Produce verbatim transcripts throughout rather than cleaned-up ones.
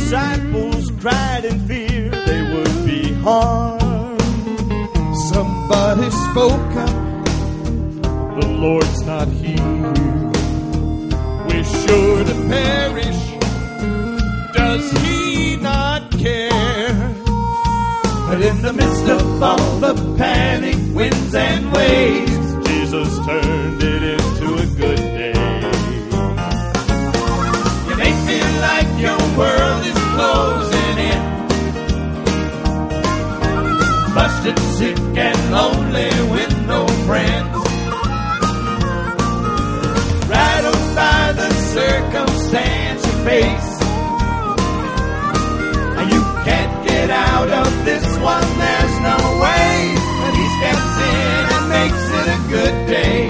disciples cried in fear they would be harmed. Somebody spoke up, the Lord's not here. We're sure to perish. Does he not care? But in the midst of all the panic, winds and waves, Jesus turned it into a good day. You may feel like your world is closing in, busted, sick and lonely with no friends, rattled by the circumstance you face. Get out of this one, there's no way. But he steps in and makes it a good day.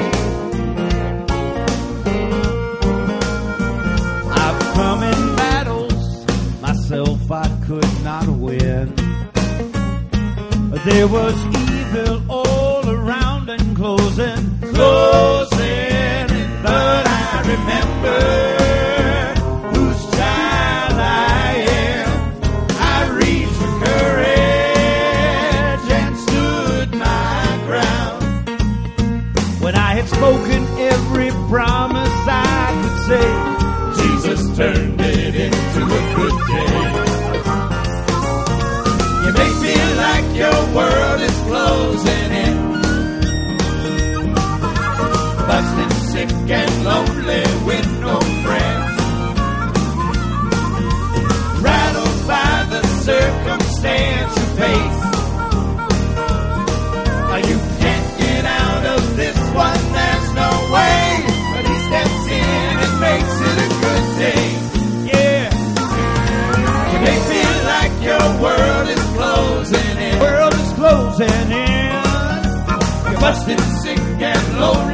I've come in battles myself I could not win. There was evil all around and closing, closing. But I remember spoken every promise I could say. Jesus turned it into a good day. You may feel like your world is closing in, busted, sick and lonely with no friends, rattled by the circumstance you face. You can't get out of this one, there's no way. But he steps in and makes it a good day. Yeah. You may feel like your world is closing in. World is closing in. You're busted, sick and lonely